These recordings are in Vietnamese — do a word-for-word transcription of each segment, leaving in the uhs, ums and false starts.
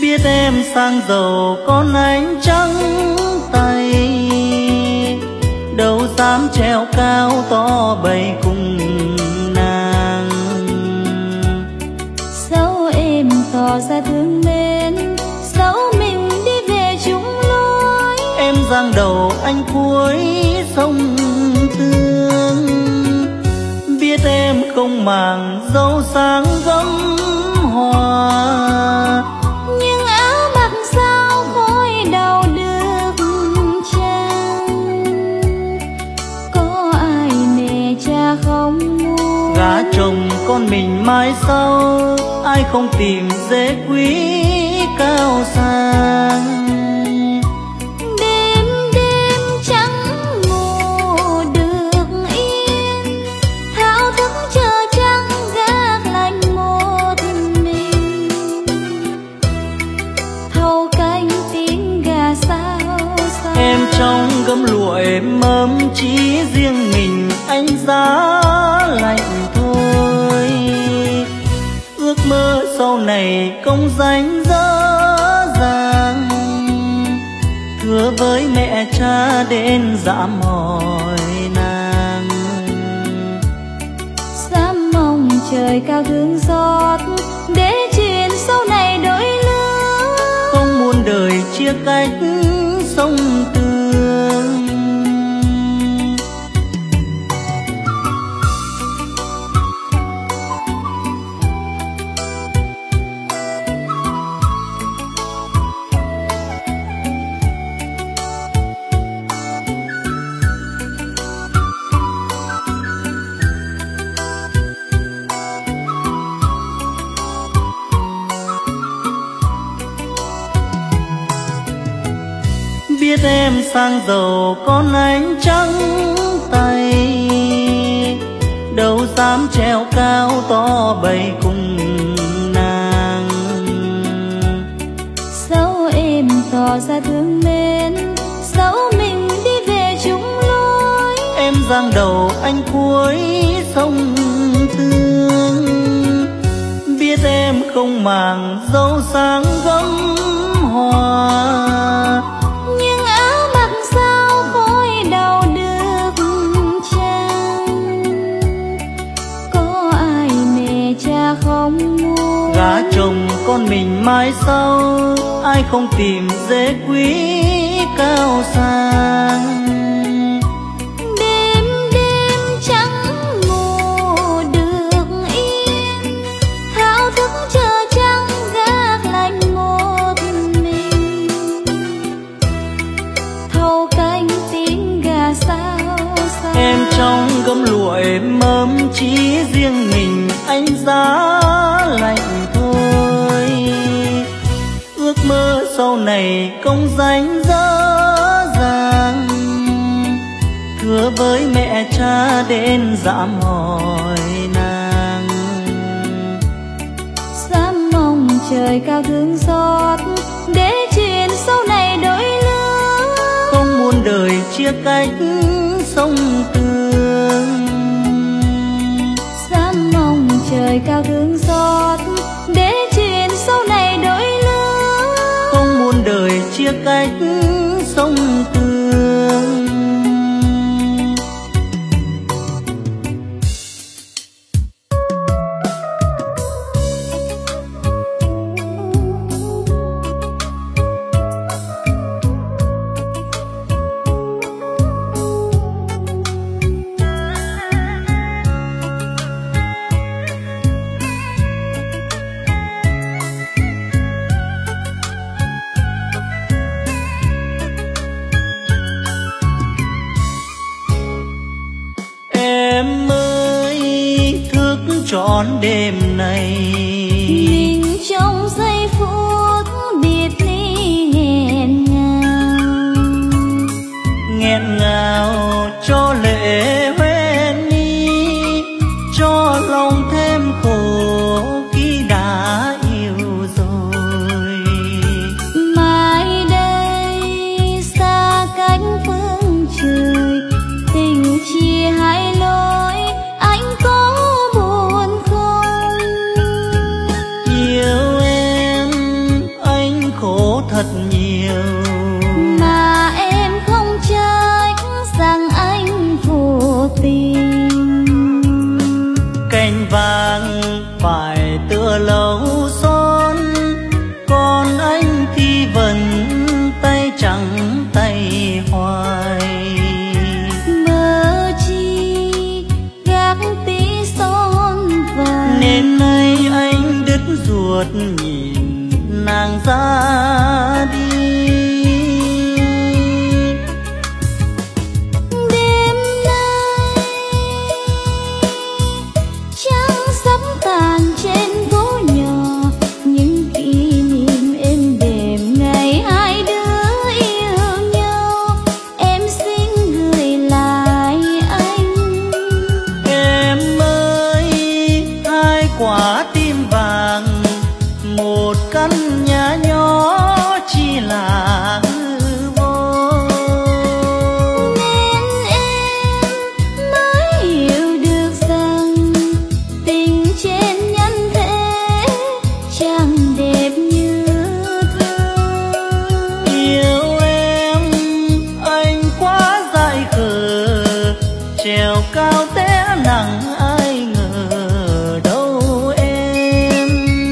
biết em sang giàu con ánh trắng tay, đâu dám treo cao to bầy cùng nàng. Dẫu em tỏ ra thương mến, dẫu mình đi về chung lối, em giang đầu anh cuối sông Tương. Biết em không màng dấu sáng gấm hoa, nhưng áo mặc sao khói đầu được chăng. Có ai mẹ cha không muốn gả chồng con mình mai sau, ai không tìm dễ quý cao sang. Đêm đêm chẳng ngủ được yên, thao thức chờ trăng gác lạnh một mình. Thâu canh tiếng gà sao sao, Em trong gấm lụa êm ấm chỉ riêng mình anh giá lạnh thôi. Ước mơ sau này công danh dở dàng, thưa với mẹ cha đến dạ mỏi nàng. dám mong trời cao thương xót để chuyện sau này đổi lứa. Không muốn đời chia cách sông Tương. Biết em sang giàu con ánh trắng tay, đâu dám treo cao to bầy cùng nàng. Dẫu em tỏ ra thương mến, dẫu mình đi về chung lối, Em giang đầu anh cuối sông Tương. Biết em không màng dấu sáng gấm hoa, nhưng áo mặc sao khói đầu được chăng. Có ai mẹ cha không muốn gả chồng con mình mai sau, ai không tìm dễ quý cao sang. đêm đêm chẳng ngủ được yên, thao thức chờ trăng gác lạnh một mình. Thâu canh tiếng gà sao sao, Em trong gấm lụa êm ấm chỉ riêng mình anh giá lạnh thôi. Ước mơ sau này công danh dở dàng, thưa với mẹ cha đến dạ mỏi nàng. dám mong trời cao thương xót để chuyện sau này đổi lứa. Không muốn đời chia cách sông Tương. Dám mong trời cao thương xót để chuyện sau này đổi lứa. Không muốn đời chia cách sông Tương. Em ơi thức trọn đêm này, Mình trong giây phút biệt ly nghẹn ngào, nghẹn ngào cho lệ hoen đi, cho lòng thêm khổ khi đã yêu rồi. mai đây xa cách phương trời, tình chia hai lối, anh có buồn không? buốt nhìn nàng ra đi. Đêm nay trăng sắp tàn trên phố nhỏ, những kỷ niệm êm đềm ngày hai đứa yêu nhau. Em xin gửi lại anh. Em ơi, hai quả tim vàng, một căn nhà nhỏ chỉ là hư vô. Nên em mới hiểu được rằng tình trên nhân thế chẳng đẹp như thơ. Yêu em, anh quá dại khờ, trèo cao té nặng ai ngờ đâu em.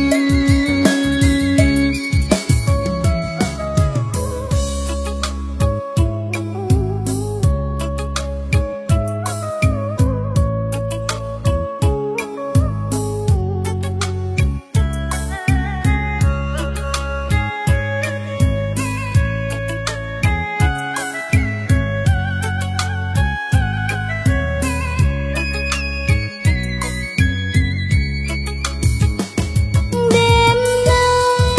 Đêm nay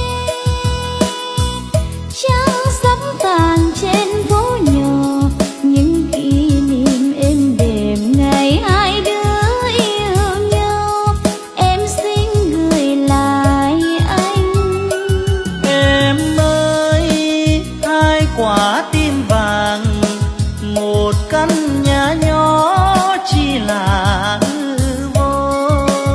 trăng sắp tàn trên phố nhỏ, những kỷ niệm êm đềm ngày hai đứa yêu nhau. Em xin gửi lại anh. Em ơi, hai quả tim vàng, một căn nhà nhỏ chỉ là hư vô.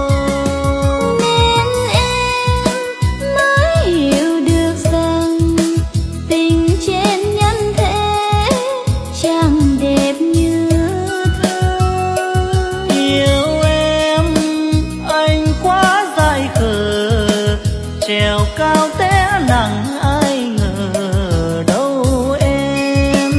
Nên em mới hiểu được rằng tình trên nhân thế chẳng đẹp như thơ. Yêu em, anh quá dại khờ, trèo cao té nặng ai ngờ đâu em.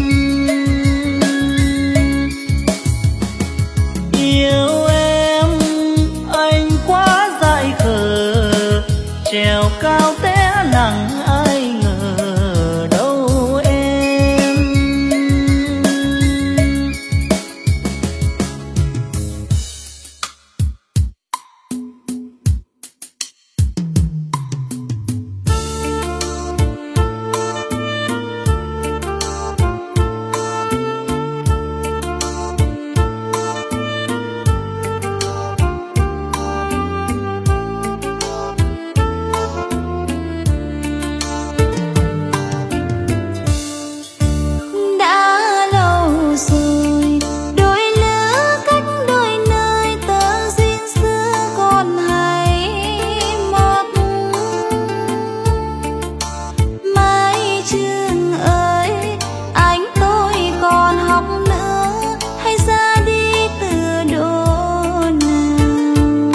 Yêu em, anh quá dại khờ, trèo cao té nặng ai ngờ đâu em. Đã lâu rồi đôi lứa cách đôi nơi, tơ duyên xưa còn hay mọc. Mai Trường ơi, anh tôi còn học nữa hay ra đi từ độ nào?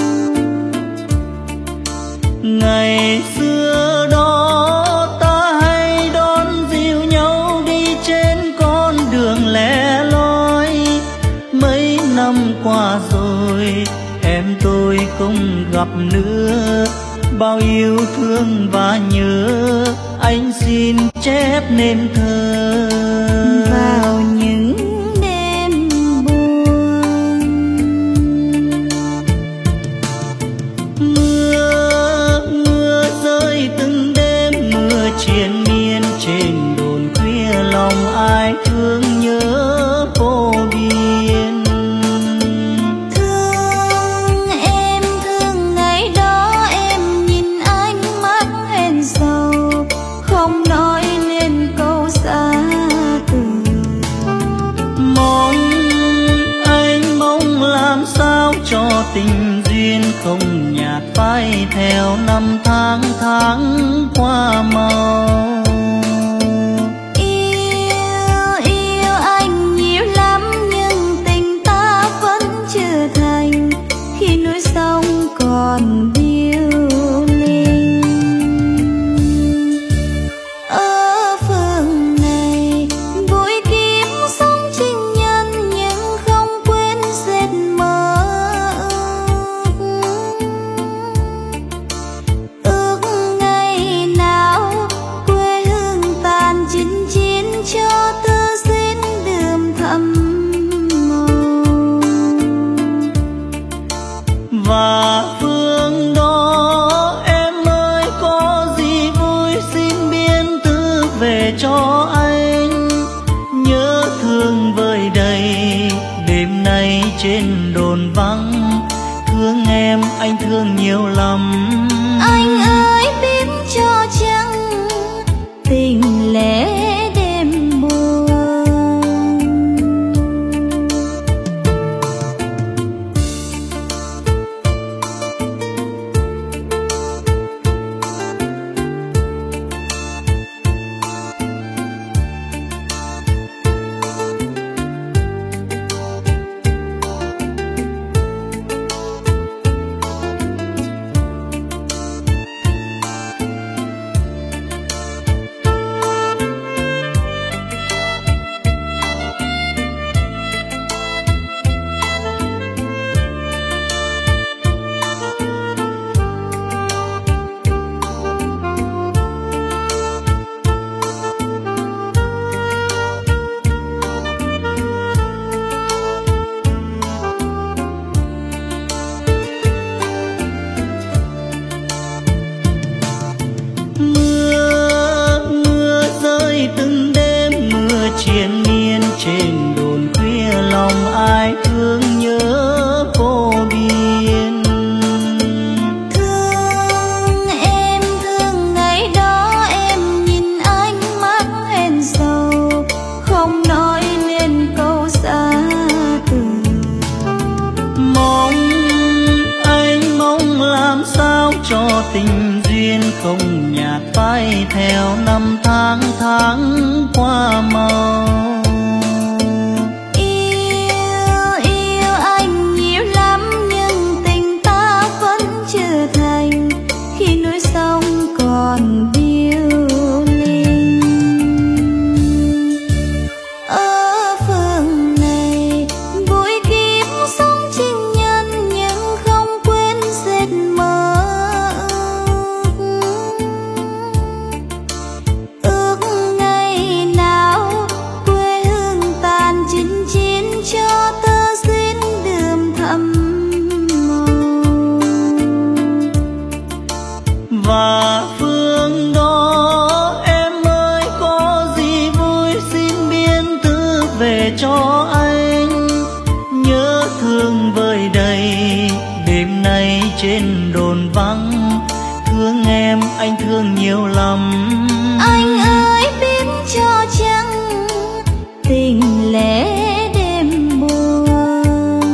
Ngày xưa đó ta hay đón dìu nhau đi trên con đường lẻ loi. Mấy năm qua rồi em tôi không gặp nữa, bao yêu thương và nhớ anh xin chép nên thơ. Vào những đêm buồn, Mưa, mưa rơi từng đêm, mưa triền miên trên đồn khuya, lòng ai thương nhớ vô biên. thương em thương ngày đó em nhìn ánh mắt hẹn sầu, không nói nên câu xa từ. Mong anh mong làm sao cho tình duyên không nhạt phai theo năm tháng tháng qua mau. Yêu yêu anh nhiều lắm nhưng tình ta vẫn chưa thành, khi núi sông còn điêu linh. Ở phương này vui kiếm sống trinh nhân, nhưng không quên dệt mơ ước. cho anh. Nhớ thương vơi đầy đêm nay trên đồn vắng. Thương em anh thương nhiều lắm. Anh ơi biết cho chăng tình lẽ đêm buồn. Tình duyên không nhạt phai theo năm tháng tháng qua mau. Yêu yêu anh nhiều lắm nhưng tình ta vẫn chưa thành. Khi núi sông còn điêu linh ở phương này, vui kiếp sống情nhân nhưng không quên giấc mơ. Và phương đó em ơi có gì vui xin biên thư về cho anh. Nhớ thương vơi đầy đêm nay trên đồn vắng. Thương em anh thương nhiều lắm. Anh ơi biết cho chăng tình lẽ đêm buồn.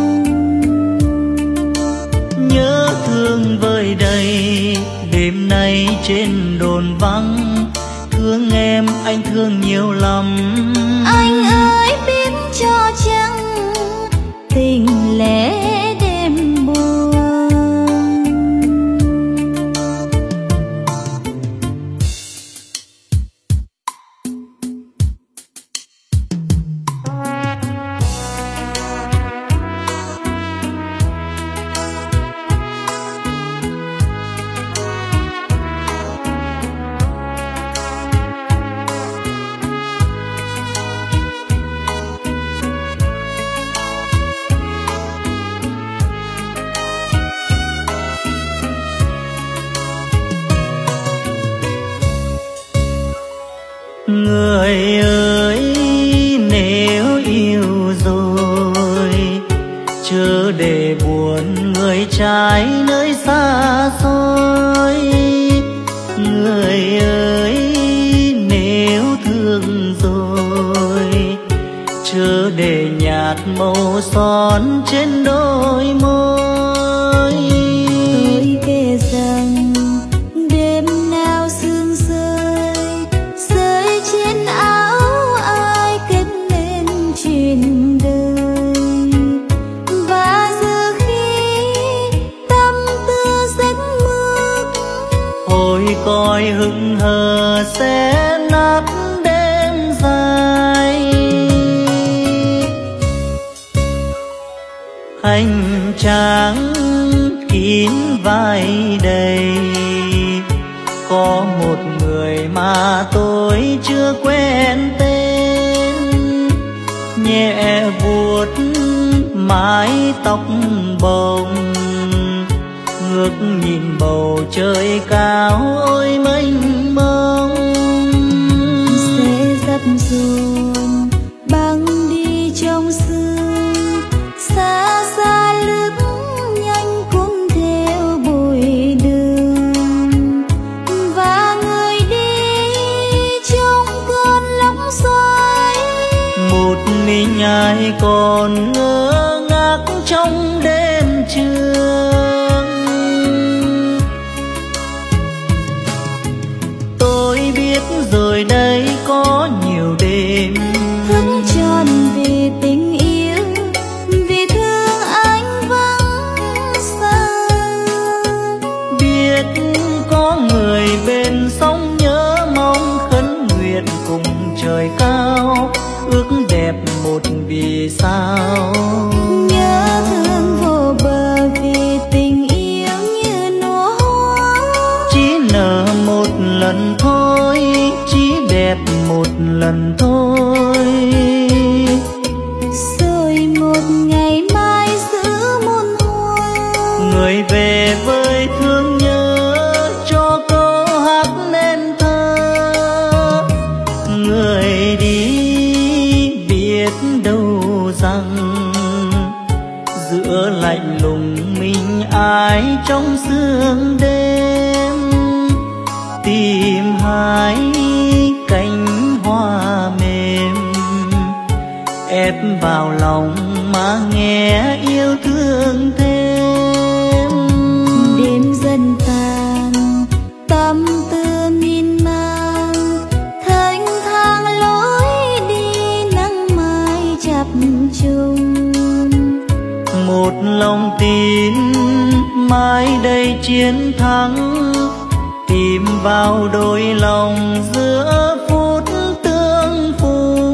Nhớ thương vơi đầy đêm nay trên đồn vắng. Thương em anh thương nhiều lắm. Anh ơi biết cho chăng tình lẽ đêm buồn. Người ơi nếu yêu rồi chớ để buồn người trai nơi xa xôi. Người ơi nếu thương rồi chớ để nhạt màu son trên đôi môi. Tôi kể rằng đêm nào sương rơi rơi trên áo ai kết nên chuyện đời. Và giờ khi tâm tư giấc mơ ôi coi hững hờ sẽ nát đêm dài. Hành trang kín vai đầy có một người mà tôi chưa quen tên. Nhẹ vuốt mái tóc bồng ngước nhìn bầu trời cao ôi mênh mông. sẽ mình ai còn ngơ ngác trong đêm trường. Tôi biết rồi đây có nhiều đêm thức tròn vì tình yêu, vì thương anh vắng xa. Biết có người bên sóng nhớ mong khấn nguyện cùng trời cao, ước đẹp một vì sao. Nhớ thương vô bờ vì tình yêu như nụ hoa, Chỉ nở một lần thôi, chỉ đẹp một lần thôi. rồi một ngày mai giữ muôn hoa. Người về với thương nhớ cho câu hát nên thơ. Người đi biết đâu rằng giữa lạnh lùng mình ai trong sương đêm, tìm hai cánh hoa mềm ép vào lòng mà nghe yêu thương thêm. Đêm dần tàn tâm tư miên man, thanh thang lối đi nắng mai chập trùng. Một lòng tin mai đây chiến thắng, tìm vào đôi lòng giữa phút tương phùng.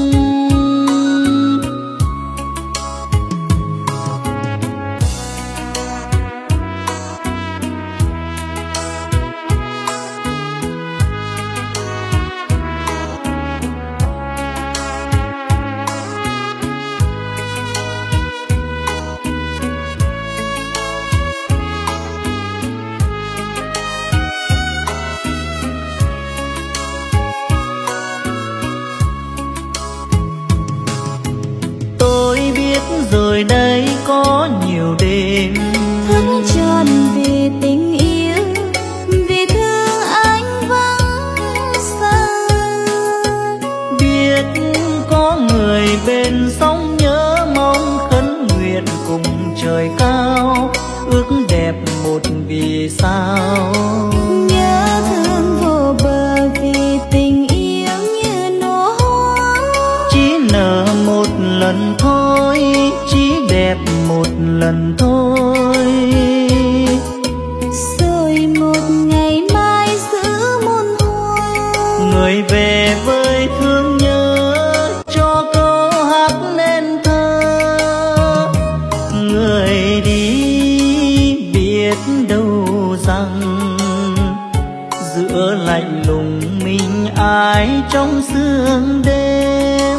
Rồi đây có nhiều đêm thức tròn vì tình yêu, vì thương anh vắng xa. Biết có người bên sóng nhớ mong khấn nguyện cùng trời cao, ước đẹp một vì sao. Nhớ thương vô bờ vì tình yêu như nụ hoa, Chỉ nở một lần thôi, chỉ đẹp một lần thôi. rồi một ngày mai giữ muôn hoa. Người về với thương nhớ cho câu hát nên thơ. Người đi biết đâu rằng giữa lạnh lùng mình ai trong sương đêm,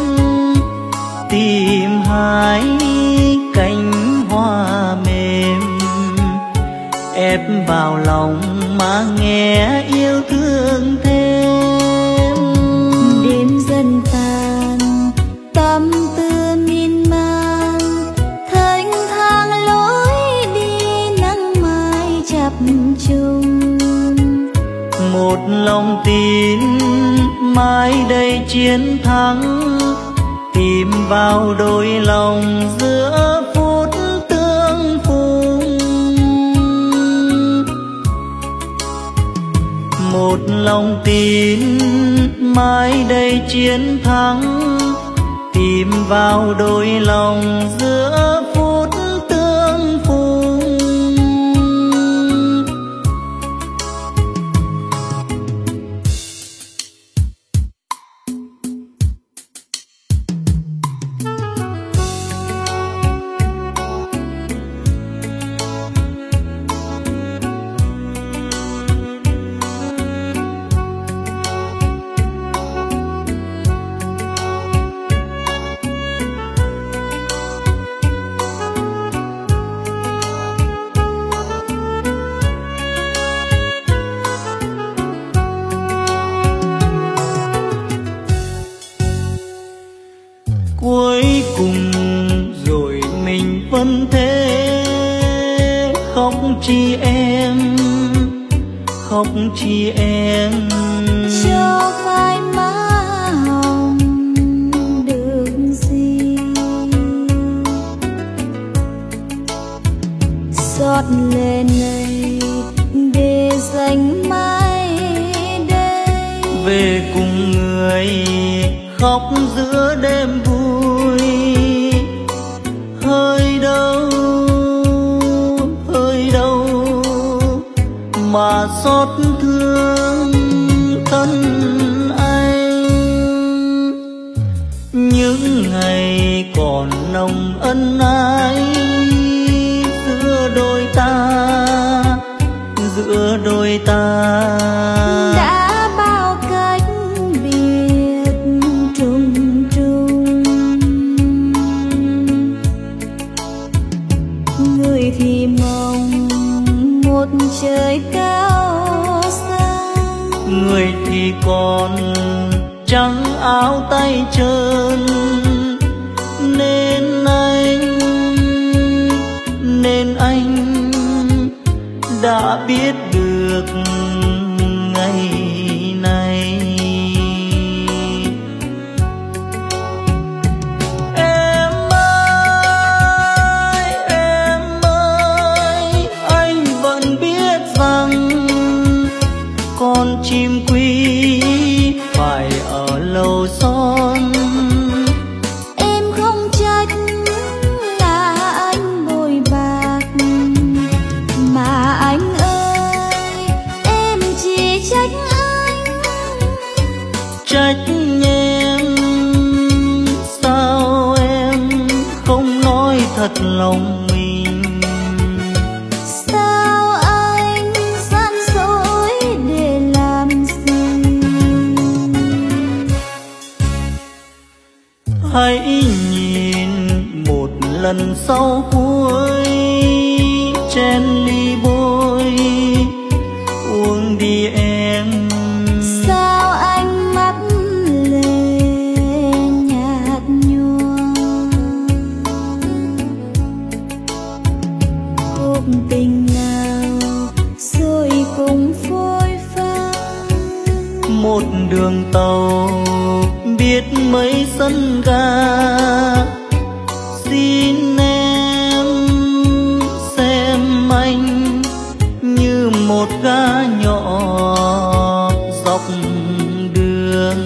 tìm hai cánh hoa mềm ép vào lòng mà nghe yêu thương thêm. Đêm dần tàn tâm tư miên man, thanh thang lối đi nắng mai chập trùng. Một lòng tin mai đây chiến thắng, tìm vào đôi lòng giữa phút tương phùng. Một lòng tin mai đây chiến thắng, tìm vào đôi lòng giữa phút tương phùng. Cuối cùng rồi mình vẫn thế, khóc chi em, khóc chi em. Cho phai má hồng được gì, lệ này để dành mai đây. Về cùng người khóc giữa đêm vui, hơi đâu hơi đâu mà xót thương thân anh. Những ngày còn nồng ân ái giữa đôi ta, giữa đôi ta đã bao cách biệt trùng trùng. Người thì mong một trời cao xa, người thì còn trắng áo tay trơn. Nên anh nên anh đã biết được ngày này. Em ơi em ơi, anh vẫn biết rằng con chim quý phải ở lâu son. Em không trách là anh bội bạc, mà anh ơi em chỉ trách anh. Trách em sao em không nói thật lòng mình. Sao anh gian dối để làm gì? Hãy nhìn một lần sau cuối, chén ly bôi uống đi em. Sao anh mắt lệ nhạt nhòa? Cuộc tình nào rồi cũng phôi pha. Một đường tàu biết mấy sân ga. Xin em xem anh như một ga nhỏ dọc đường.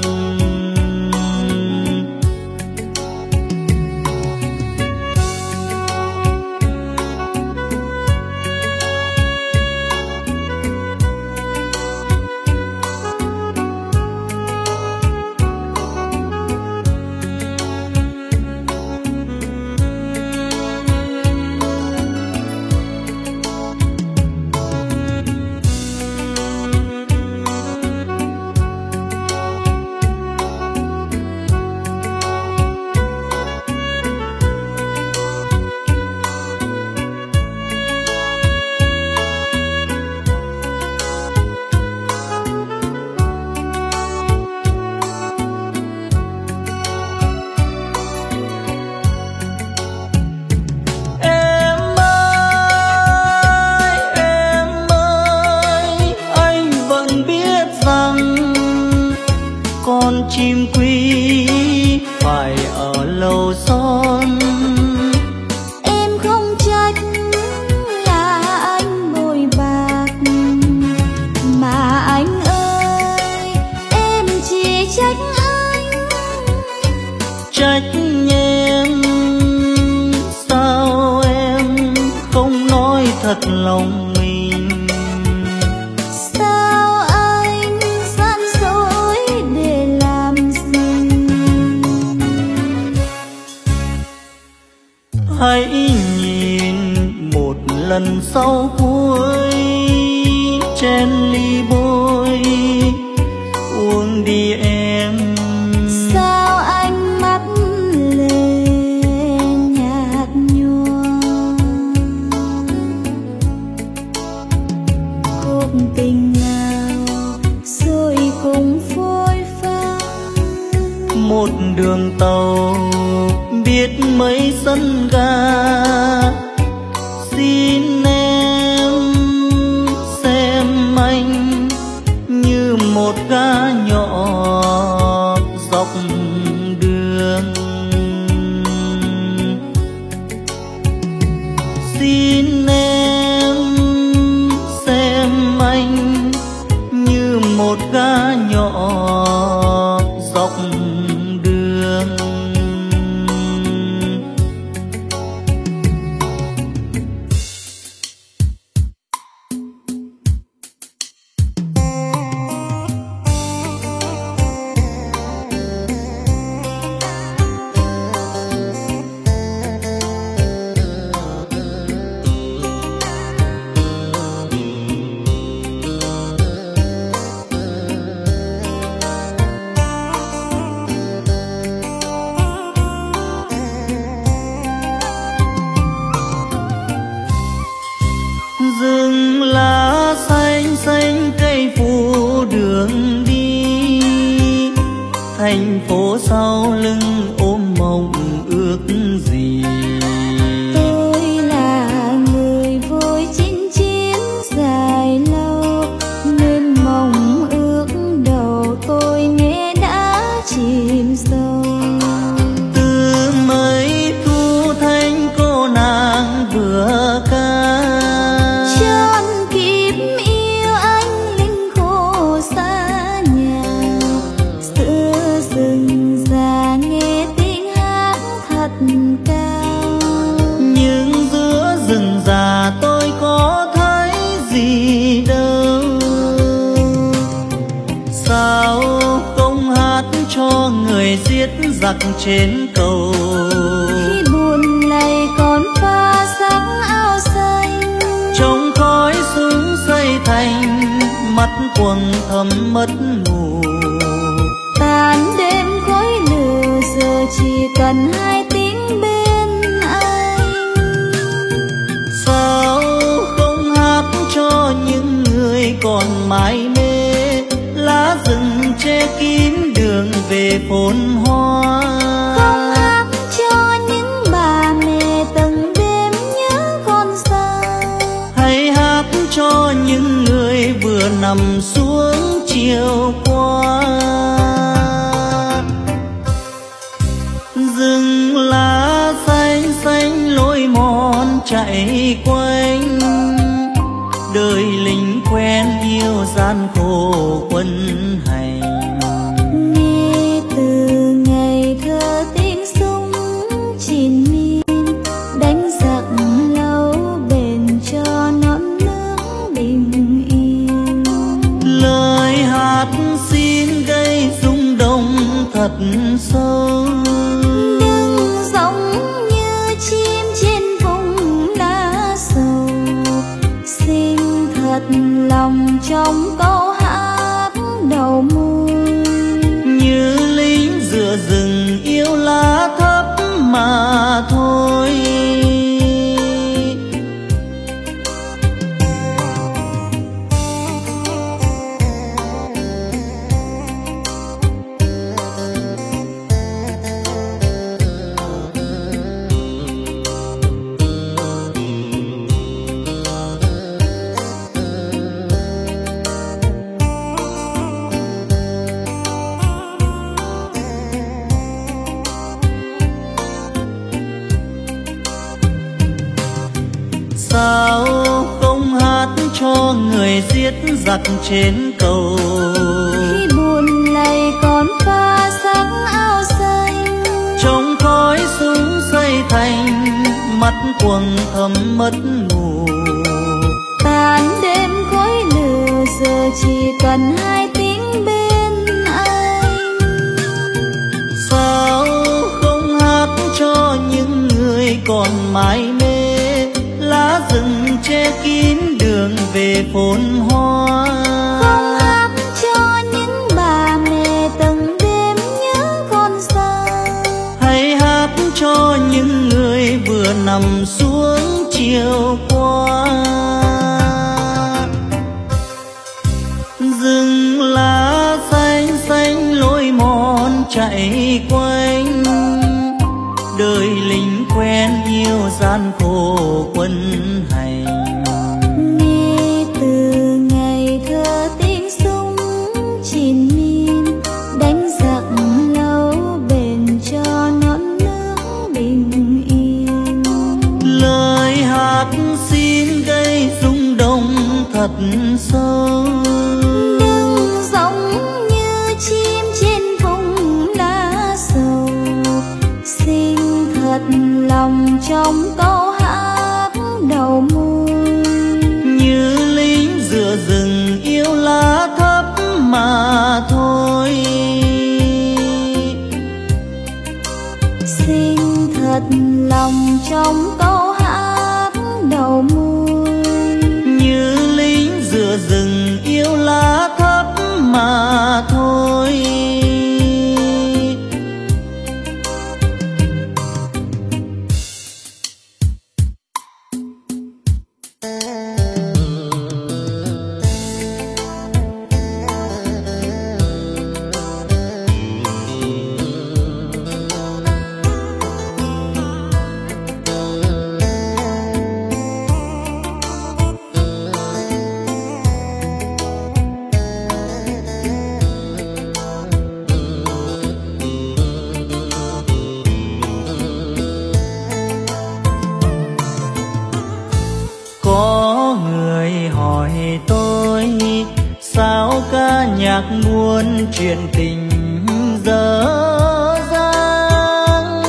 Con chim quý phải ở lâu son. Em không trách là anh bội bạc, mà anh ơi em chỉ trách anh. Trách em sao em không nói thật lòng mình. Sao anh gian dối để làm gì? Hãy nhìn một lần sau cuối, chén ly bôi uống đi em. Sao anh mắt lệ nhạt nhòa? Cuộc tình nào rồi cũng phôi pha. Một đường tàu biết mấy sân ga. Xin em xem anh như một ga nhỏ dọc đường. Xin em nhà nhỏ dọc đường. Rừng lá xanh xanh cây phủ đường đi, thành phố sau lưng ôm mộng ước gì. Tôi là người vui chinh chiến dài lâu, nên mong ước đầu tôi nghe đã chìm sâu. Từ mấy thu thanh cô nàng vừa ca, nhưng giữa rừng già tôi có thấy gì đâu. Sao không hát cho người giết giặc trên cầu, khi buồn này còn pha sáng áo xanh, trong khói súng xây thành mắt quầng thầm mất ngủ. tàn đêm khói lửa giờ chỉ cần hai tiếng bên anh. Sao không hát cho những người còn mải mê, lá rừng che kín đường về phồn hoa. Không hát cho những bà mẹ từng đêm nhớ con xa, hãy hát cho những người vừa nằm xuống chiều qua. Rừng lá xanh xanh lối mòn chạy quanh, đời lính quen yêu gian khổ quân hành. nghe từ ngày thơ tiếng súng chín miên, đánh giặc lâu bền cho non nước bình yên. Lời hát xin gây rung động thật sâu, đừng giống như chim trên vùng lá sầu. Xin thật lòng trong câu hát đầu môi, như lính giữa rừng yêu lá thấp mà thôi. Sao không hát cho người giết giặc trên cầu, khi buồn này còn pha sáng áo xanh, trong khói súng xây thành mắt quầng thầm mất ngủ. tàn đêm khói lửa giờ chỉ cần hai tiếng bên anh. Sao không hát cho những người còn mải mê, lá rừng che kín đường về phồn hoa. Không hát cho những bà mẹ từng đêm nhớ con xa, hãy hát cho những người vừa nằm xuống chiều qua. Rừng lá xanh xanh lối mòn chạy quanh, đời lính quen yêu gian khổ quân hành. nghe từ ngày thơ tiếng súng chín miên, đánh giặc lâu bền cho non nước bình yên. Lời hát xin gây rung động thật sâu, đừng giống lòng trong câu hát đầu môi. Như lính giữa rừng yêu lá thấp mà thôi. Nhạc buồn chuyện tình dở dang.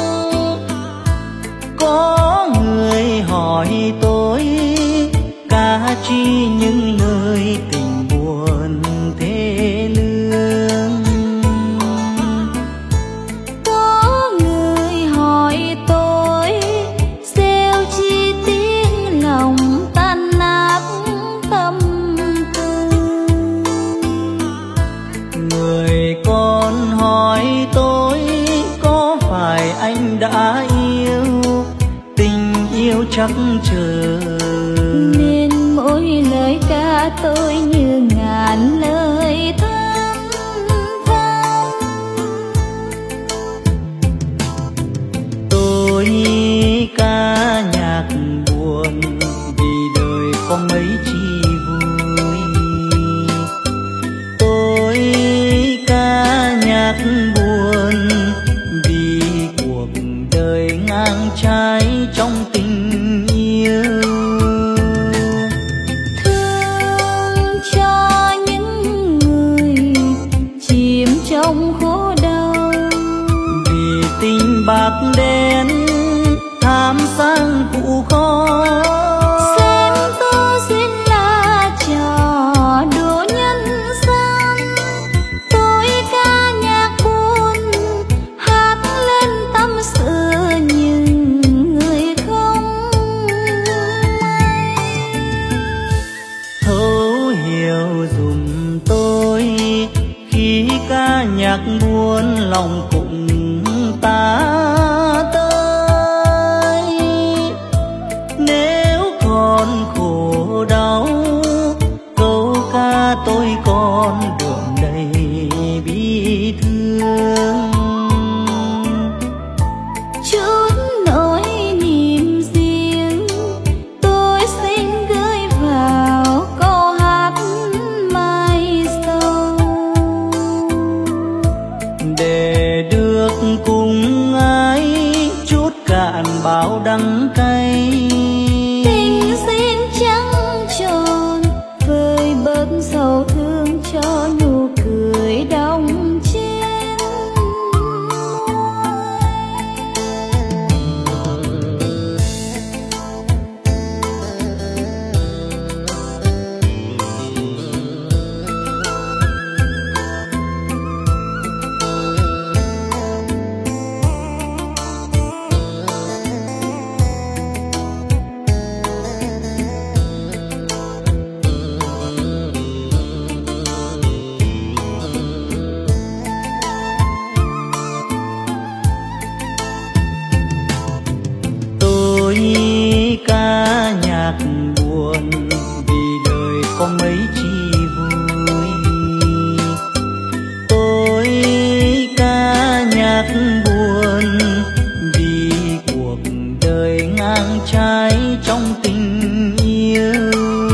Có người hỏi tôi ca chi những lời tình buồn thê lương. Có người hỏi tôi gieo chi tiếng lòng tan nát tâm. Người con hỏi tôi có phải anh đã yêu, tình yêu chắc chờ. Nên mỗi lời ca tôi như ngàn lời thắm thắm. Tôi ca nhạc buồn vì đời có mấy chi vui. Tôi ca nhạc buồn vì cuộc đời ngang trái trong tình yêu. Thương cho những người chìm trong khổ đau. Vì tình bạc đen tham sang phụ khó. Xem tôi xin là trò đùa nhân gian. Tôi ca nhạc buồn hát lên tâm sự những người không may. Thấu hiểu dùm tôi khi ca nhạc buồn lòng cũng ta tới. Nếu còn khổ đau câu ca tôi còn đượm đầy bi thương. Chút nỗi niềm riêng tôi xin gửi vào câu hát mai sau. Để được cùng ai chút cạn bao đắng cay. Tình xin trắng tròn vơi bớt sầu thương cho nụ cười đong trên ca nhạc buồn vì đời có mấy chi vui. Tôi ca nhạc buồn vì cuộc đời ngang trái trong tình yêu.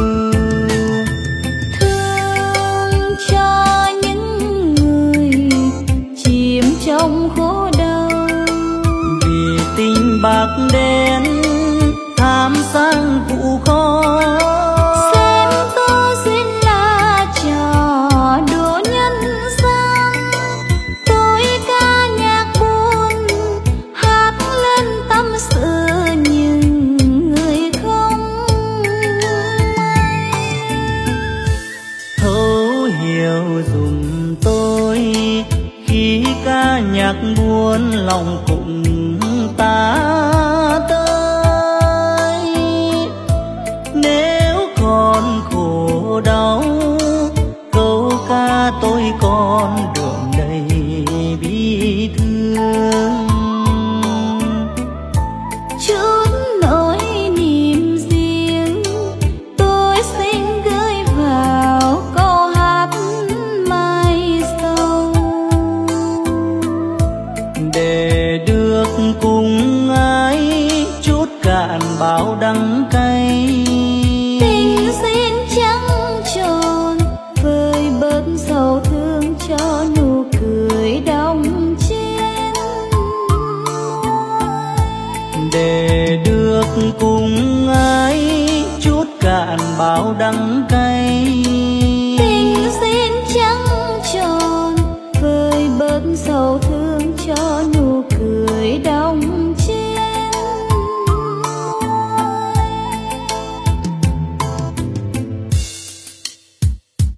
Thương cho những người chìm trong khổ đau. Vì tình bạc đen tham sang phụ khó. Xem tôi xin là trò đùa nhân gian. Tôi ca nhạc buồn hát lên tâm sự những người không may. Thấu hiểu dùm tôi khi ca nhạc buồn lòng cũng ta con đường đầy bi thương. Chút nỗi niềm riêng tôi xin gửi vào câu hát mai sau, để được cùng ai chút cạn bao đắng cay. Tình xin trắng tròn vơi bớt sầu thương cho nụ cười đong trên môi. Để được cùng ai chút cạn bao đắng cay. Tình xin trắng tròn vơi bớt sầu thương